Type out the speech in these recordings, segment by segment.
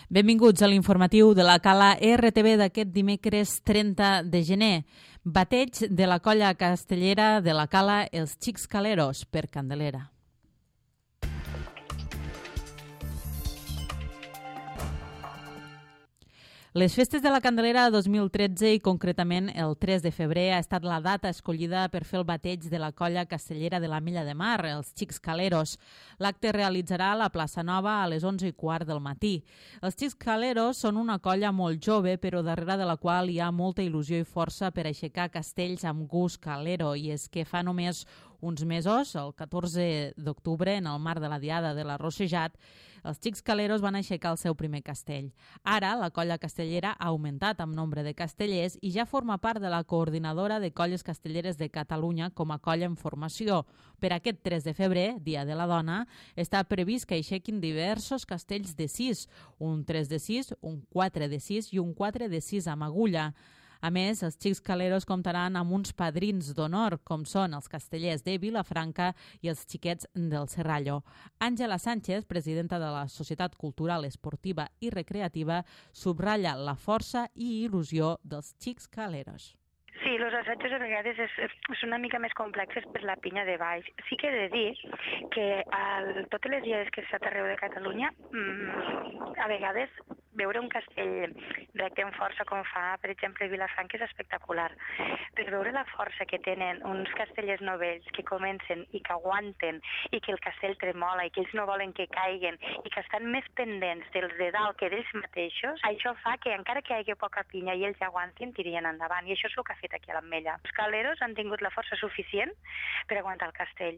Benvinguts a l'informatiu de la Cala RTV d'aquest dimecres 30 de gener. Bateig de la colla castellera de la Cala Els Xics Caleros per Candelera. Les festes de la Candelera 2013 i concretament el 3 de febrer ha estat la data escollida per fer el bateig de la colla castellera de la Milla de Mar, els Xics Caleros. L'acte es realitzarà a la plaça Nova a les 11:15 del matí. Els Xics Caleros són una colla molt jove, però darrere de la qual hi ha molta il·lusió i força per aixecar castells amb gust calero, i és que fa només uns mesos, el 14 d'octubre, en el marc de la Diada de la Rossejat, els Xics Caleros van aixecar el seu primer castell. Ara, la colla castellera ha augmentat en nombre de castellers i ja forma part de la coordinadora de colles castelleres de Catalunya com a colla en formació. Per aquest 3 de febrer, Dia de la Dona, està previst que aixequin diversos castells de 6, un 3 de 6, un 4 de 6 i un 4 de 6 amb agulla. A més, els Xics Caleros comptaran amb uns padrins d'honor, com són els castellers de Vilafranca i els xiquets del Serrallo. Àngela Sánchez, presidenta de la Societat Cultural, Esportiva i Recreativa, subratlla la força i il·lusió dels Xics Caleros. Sí, els assajos a vegades són una mica més complexes per la pinya de baix. Sí que he de dir que totes les diades que he estat arreu de Catalunya, a vegades veure un castell recte amb força com fa, per exemple, Vilafranca és espectacular. Per veure la força que tenen uns castellers novells que comencen i que aguanten i que el castell tremola i que ells no volen que caiguen i que estan més pendents dels de dalt que d'ells mateixos, això fa que encara que hi hagi poca pinya i ells aguantin, tirien endavant. I això és el que ha fet aquí a l'Ametlla. Els caleros han tingut la força suficient per aguantar el castell.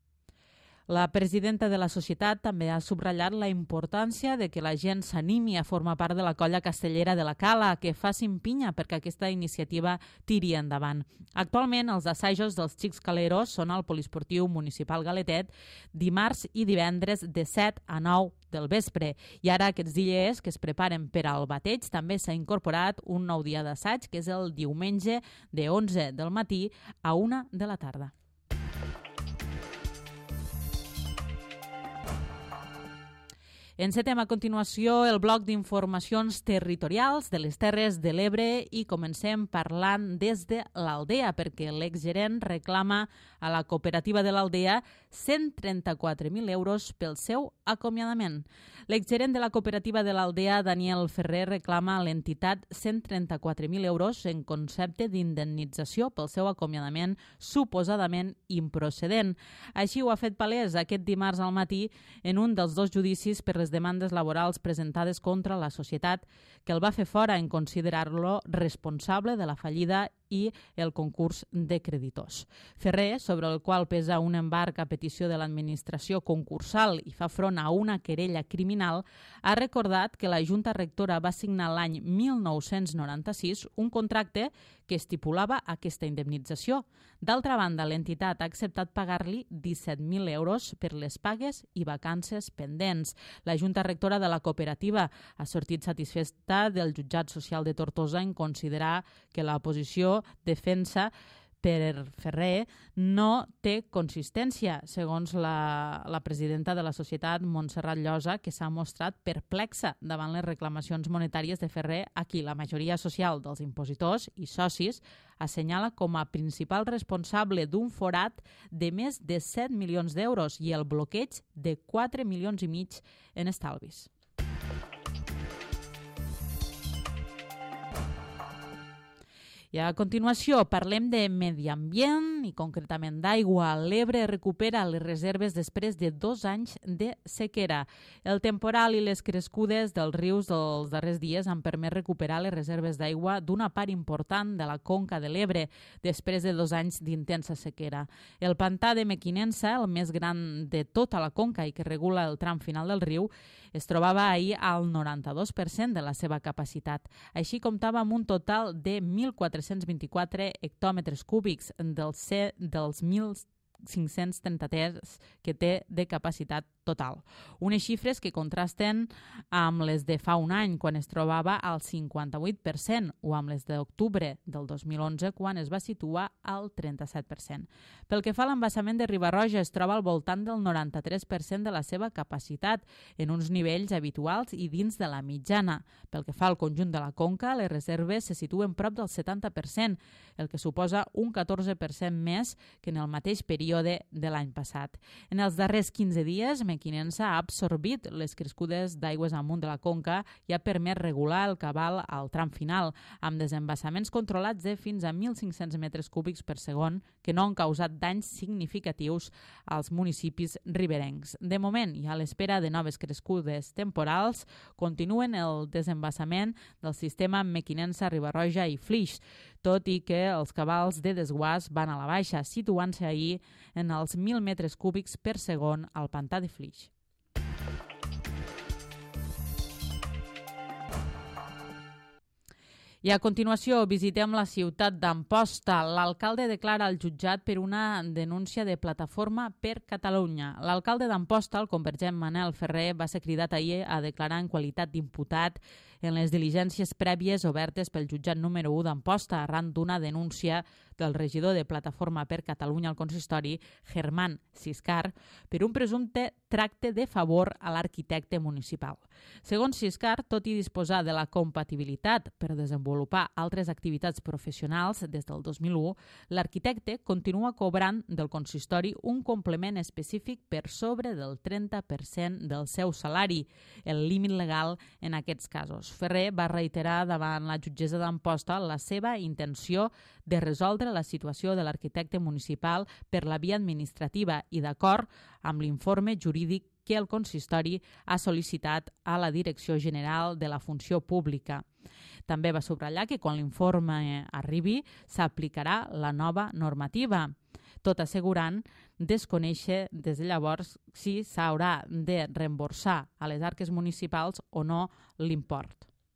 La presidenta de la societat també ha subratllat la importància de que la gent s'animi a formar part de la colla castellera de la Cala, que facin pinya perquè aquesta iniciativa tiri endavant. Actualment, els assajos dels Xics Caleros són al Poliesportiu Municipal Galetet dimarts i divendres de 7 a 9 del vespre. I ara aquests dies que es preparen per al bateig també s'ha incorporat un nou dia d'assaig, que és el diumenge de 11 del matí a 1 de la tarda. Encetem a continuació el bloc d'informacions territorials de les Terres de l'Ebre i comencem parlant des de l'Aldea, perquè l'exgerent reclama a la cooperativa de l'Aldea 134.000 euros pel seu acomiadament. L'exgerent de la cooperativa de l'Aldea, Daniel Ferrer, reclama a l'entitat 134.000 euros en concepte d'indemnització pel seu acomiadament suposadament improcedent. Així ho ha fet palès aquest dimarts al matí en un dels dos judicis per les demandes laborals presentades contra la societat, que el va fer fora en considerar-lo responsable de la fallida i el concurs de creditors. Ferrer, sobre el qual pesa un embarg a petició de l'administració concursal i fa front a una querella criminal, ha recordat que la Junta Rectora va signar l'any 1996 un contracte que estipulava aquesta indemnització. D'altra banda, l'entitat ha acceptat pagar-li 17.000 euros per les pagues i vacances pendents. La Junta Rectora de la cooperativa ha sortit satisfeta del Jutjat Social de Tortosa en considerar que la posició defensa per Ferrer no té consistència, segons la presidenta de la societat, Montserrat Llosa, que s'ha mostrat perplexa davant les reclamacions monetàries de Ferrer, a qui la majoria social dels impositors i socis assenyala com a principal responsable d'un forat de més de 7 milions d'euros i el bloqueig de 4 milions i mig en estalvis. I a continuació parlem de medi ambient i concretament d'aigua. L'Ebre recupera les reserves després de 2 anys de sequera. El temporal i les crescudes dels rius dels darrers dies han permès recuperar les reserves d'aigua d'una part important de la conca de l'Ebre després de 2 anys d'intensa sequera. El pantà de Mequinensa, el més gran de tota la conca i que regula el tram final del riu, es trobava ahir al 92% de la seva capacitat. Així comptava amb un total de 1.424 hectòmetres cúbics dels 1.533 que té de capacitat total. Unes xifres que contrasten amb les de fa un any, quan es trobava al 58%, o amb les d'octubre del 2011, quan es va situar al 37%. Pel que fa a l'embassament de Riba-roja, es troba al voltant del 93% de la seva capacitat, en uns nivells habituals i dins de la mitjana. Pel que fa al conjunt de la conca, les reserves se situen prop del 70%, el que suposa un 14% més que en el mateix període de l'any passat. En els darrers 15 dies, Mequinensa ha absorbit les crescudes d'aigües amunt de la conca i ha permès regular el cabal al tram final, amb desembassaments controlats de fins a 1.500 metres cúbics per segon que no han causat danys significatius als municipis riberencs. De moment, i a l'espera de noves crescudes temporals, continuen el desembassament del sistema Mequinensa, Riba-roja i Flix, tot i que els cabals de desguàs van a la baixa, situant-se ahir en els 1.000 metres cúbics per segon al pantà de Flix. I a continuació visitem la ciutat d'Amposta. L'alcalde declara al jutjat per una denúncia de Plataforma per Catalunya. L'alcalde d'Amposta, el convergent Manel Ferrer, va ser cridat ahir a declarar en qualitat d'imputat en les diligències prèvies obertes pel jutjat número 1 d'Amposta arran d'una denúncia del regidor de Plataforma per Catalunya al consistori, Germán Siscar, per un presumpte tracte de favor a l'arquitecte municipal. Segons Siscar, tot i disposar de la compatibilitat per desenvolupar altres activitats professionals des del 2001, l'arquitecte continua cobrant del consistori un complement específic per sobre del 30% del seu salari, el límit legal en aquests casos. Ferrer va reiterar davant la jutgessa d'Amposta la seva intenció de resoldre la situació de l'arquitecte municipal per la via administrativa i d'acord amb l'informe jurídic que el consistori ha sol·licitat a la Direcció General de la Funció Pública. També va subratllar que quan l'informe arribi s'aplicarà la nova normativa, tot assegurant desconèixer des de llavors si s'haurà de reemborsar a les arques municipals o no l'import.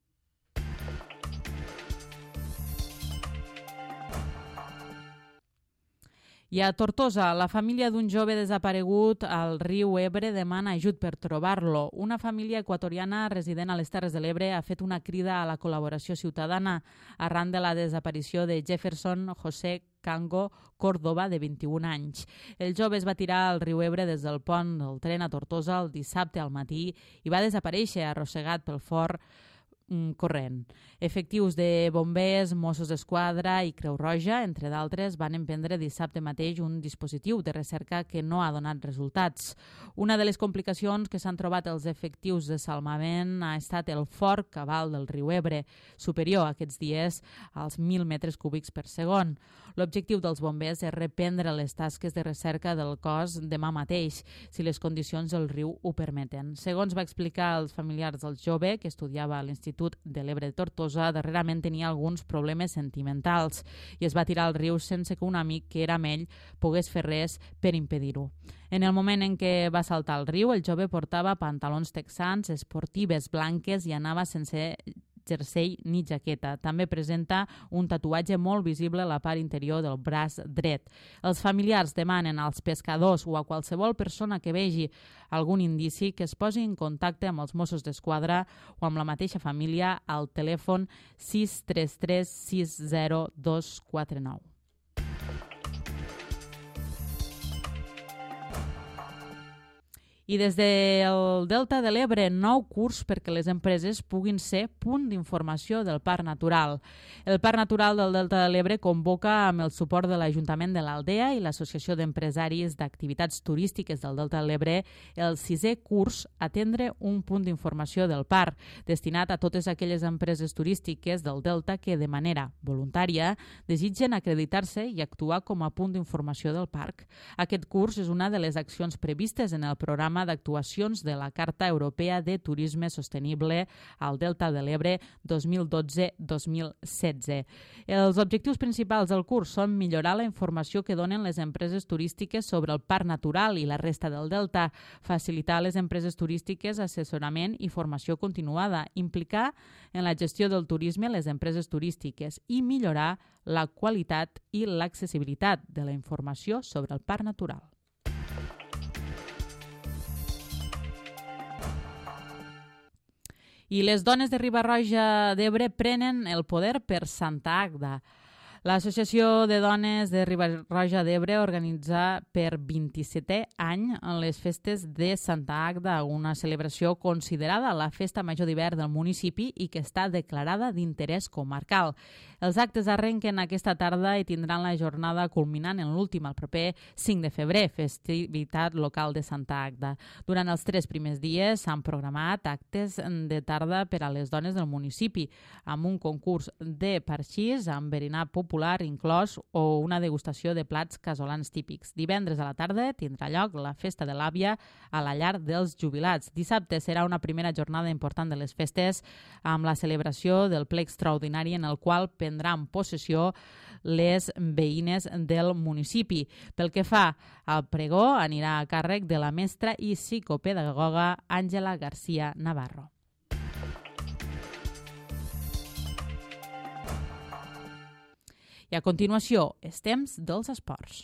I a Tortosa, la família d'un jove desaparegut al riu Ebre demana ajut per trobar-lo. Una família equatoriana resident a les Terres de l'Ebre ha fet una crida a la col·laboració ciutadana arran de la desaparició de Jefferson José Cango Córdoba, de 21 anys. El jove es va tirar al riu Ebre des del pont del tren a Tortosa el dissabte al matí i va desaparèixer arrossegat pel fort corrent. Efectius de bombers, Mossos d'Esquadra i Creu Roja, entre d'altres, van emprendre dissabte mateix un dispositiu de recerca que no ha donat resultats. Una de les complicacions que s'han trobat els efectius de salvament ha estat el fort cabal del riu Ebre, superior aquests dies als 1.000 metres cúbics per segon. L'objectiu dels bombers és reprendre les tasques de recerca del cos demà mateix, si les condicions del riu ho permeten. Segons va explicar als familiars del jove, que estudiava a l'Institut de l'Ebre de Tortosa, darrerament tenia alguns problemes sentimentals i es va tirar al riu sense que un amic que era amb ell pogués fer res per impedir-ho. En el moment en què va saltar al riu, el jove portava pantalons texans, esportives blanques i anava sense jersei ni jaqueta. També presenta un tatuatge molt visible a la part interior del braç dret. Els familiars demanen als pescadors o a qualsevol persona que vegi algun indici que es posi en contacte amb els Mossos d'Esquadra o amb la mateixa família al telèfon 633 60249. I des del Delta de l'Ebre, nou curs perquè les empreses puguin ser punt d'informació del Parc Natural. El Parc Natural del Delta de l'Ebre convoca amb el suport de l'Ajuntament de l'Aldea i l'Associació d'Empresaris d'Activitats Turístiques del Delta de l'Ebre el 6è curs Atendre un punt d'informació del parc, destinat a totes aquelles empreses turístiques del Delta que de manera voluntària desitgen acreditar-se i actuar com a punt d'informació del parc. Aquest curs és una de les accions previstes en el programa d'actuacions de la Carta Europea de Turisme Sostenible al Delta de l'Ebre 2012-2016. Els objectius principals del curs són millorar la informació que donen les empreses turístiques sobre el parc natural i la resta del Delta, facilitar a les empreses turístiques assessorament i formació continuada, implicar en la gestió del turisme les empreses turístiques i millorar la qualitat i l'accessibilitat de la informació sobre el parc natural. I les dones de Riba-roja d'Ebre prenen el poder per Santa Agda. L'Associació de Dones de Riba-roja d'Ebre organitza per 27è any les festes de Santa Agda, una celebració considerada la festa major d'hivern del municipi i que està declarada d'interès comarcal. Els actes arrenquen aquesta tarda i tindran la jornada culminant en l'últim, el proper 5 de febrer, festivitat local de Santa Agda. Durant els 3 primers dies s'han programat actes de tarda per a les dones del municipi, amb un concurs de parxís, amb berenar popular inclòs o una degustació de plats casolans típics. Divendres a la tarda tindrà lloc la festa de l'àvia a la llar dels jubilats. Dissabte serà una primera jornada important de les festes amb la celebració del ple extraordinari en el qual prendran possessió les veïnes del municipi. Pel que fa al pregó, anirà a càrrec de la mestra i psicopedagoga Àngela García Navarro. I a continuació, és temps dels esports.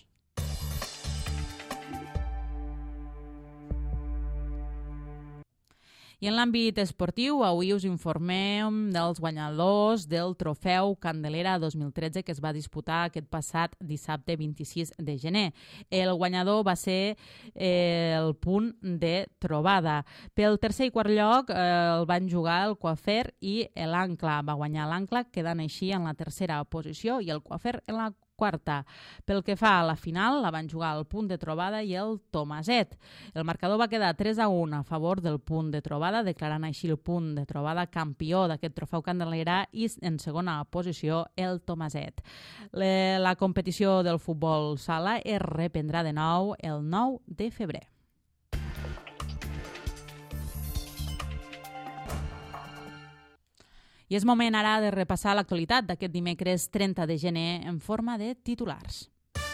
I en l'àmbit esportiu, avui us informem dels guanyadors del Trofeu Candelera 2013 que es va disputar aquest passat dissabte 26 de gener. El guanyador va ser el Punt de Trobada. Pel tercer i quart lloc el van jugar el Coafer i l'Ancla. Va guanyar l'Ancla, quedant així en la tercera posició, i el Coafer en la quarta. Pel que fa a la final, la van jugar el Punt de Trobada i el Tomaset. El marcador va quedar 3-1 a favor del Punt de Trobada, declarant així el Punt de Trobada campió d'aquest Trofeu Candelera, i en segona posició el Tomaset. La competició del futbol sala es reprendrà de nou el 9 de febrer. I és moment ara de repassar l'actualitat d'aquest dimecres 30 de gener en forma de titulars.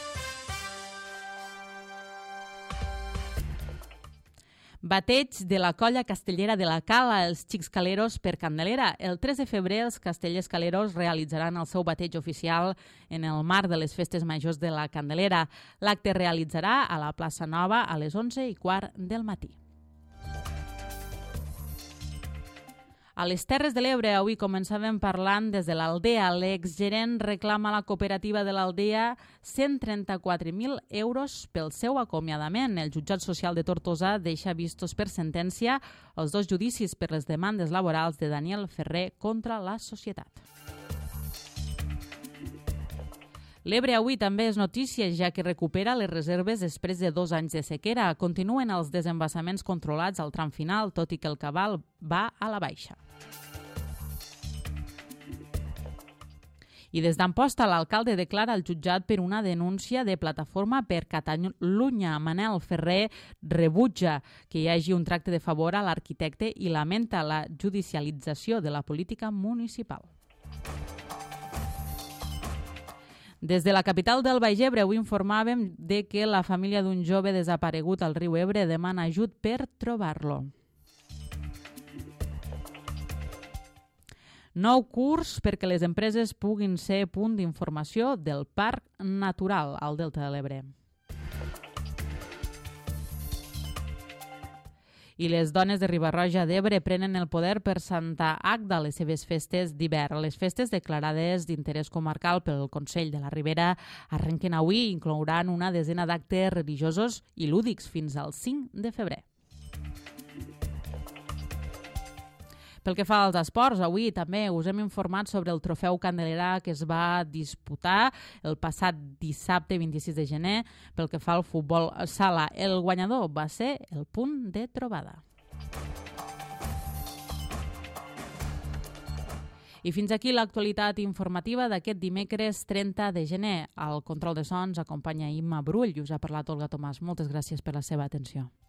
Bateig de la colla castellera de la Cala, els Xics Caleros per Candelera. El 3 de febrer els castellers caleros realitzaran el seu bateig oficial en el marc de les festes majors de la Candelera. L'acte es realitzarà a la plaça Nova a les 11:15 del matí. A les Terres de l'Ebre, avui començàvem parlant des de l'Aldea. L'exgerent reclama a la cooperativa de l'Aldea 134.000 euros pel seu acomiadament. El jutjat social de Tortosa deixa vistos per sentència els 2 judicis per les demandes laborals de Daniel Ferrer contra la societat. L'Ebre avui també és notícia, ja que recupera les reserves després de 2 anys de sequera. Continuen els desembassaments controlats al tram final, tot i que el cabal va a la baixa. I des d'Amposta, l'alcalde declara al jutjat per una denúncia de Plataforma per Catalunya. Manel Ferrer rebutja que hi hagi un tracte de favor a l'arquitecte i lamenta la judicialització de la política municipal. Des de la capital del Baix Ebre avui informàvem de que la família d'un jove desaparegut al riu Ebre demana ajut per trobar-lo. Nou curs perquè les empreses puguin ser punt d'informació del Parc Natural al Delta de l'Ebre. I les dones de Riba-roja d'Ebre prenen el poder per Santa Agda a les seves festes d'hivern. Les festes declarades d'interès comarcal pel Consell de la Ribera arrenquen avui i inclouran una desena d'actes religiosos i lúdics fins al 5 de febrer. Pel que fa als esports, avui també us hem informat sobre el Trofeu Candelera que es va disputar el passat dissabte 26 de gener. Pel que fa al futbol sala, el guanyador va ser el Punt de Trobada. I fins aquí l'actualitat informativa d'aquest dimecres 30 de gener. Al control de sons acompanya Imma Brull i us ha parlat Olga Tomàs. Moltes gràcies per la seva atenció.